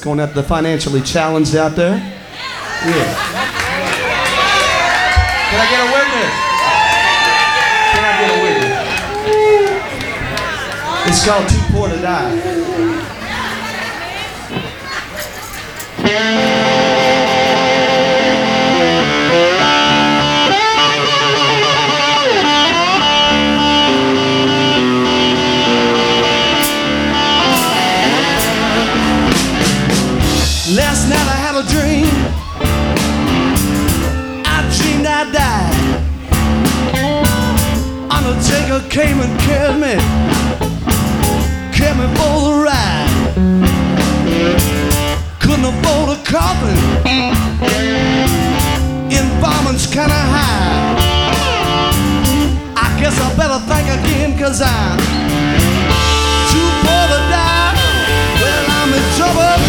going after the financially challenged out there. Yeah. Can I get a witness? Can I get a witness? It's called Too Poor to Die. Last night I had a dream. I dreamed I died. Undertaker came and carried me for the ride. Couldn't afford a coffin. Embalming's kinda high. I guess I better think again, 'cause I'm too poor to die. Well, I'm in trouble.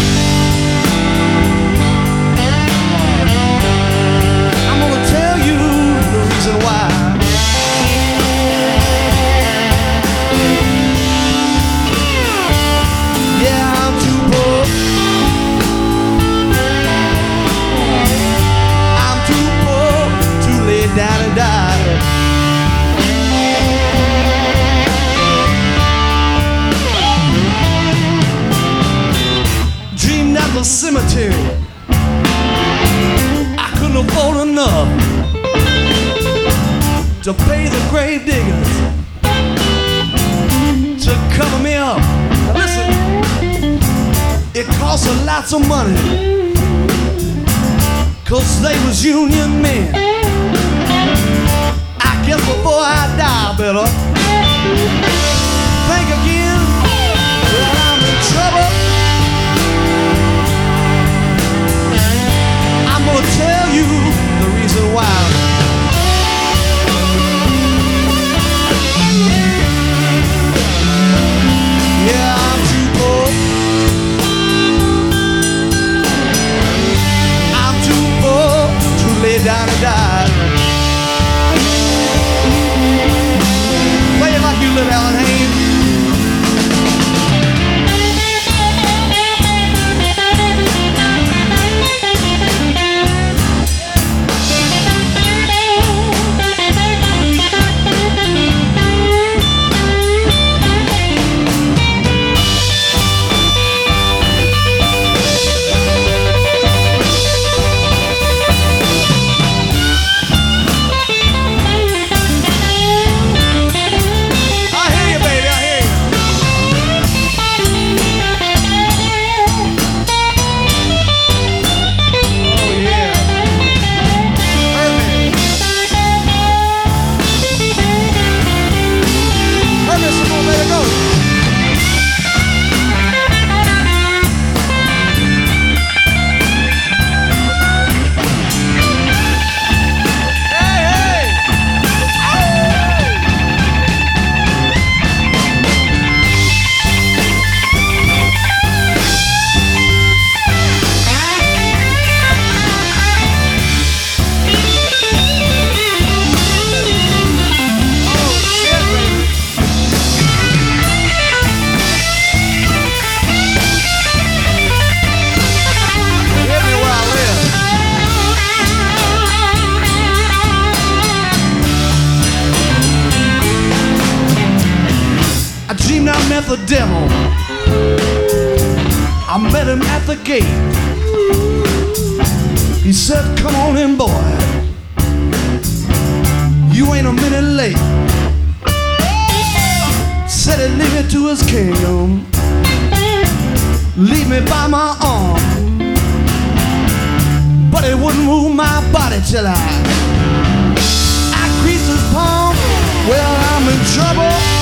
Down and die. Dreamed at the cemetery. I couldn't afford enough to pay the grave diggers to cover me up. Now listen, it cost a lots of money, 'cause they was union men. I guess before I die, I better think again. Well, I'm in trouble. I'm gonna tell you the reason why. Yeah, I'm too poor. I'm too poor to lay down and die. Play it like you live, Alan Haynes. I met the devil. I met him at the gate. He said, come on in, boy. You ain't a minute late. Said he'd lead me to his kingdom, lead me by my arm, but it wouldn't move my body till I greased his palm. Well, I'm in trouble.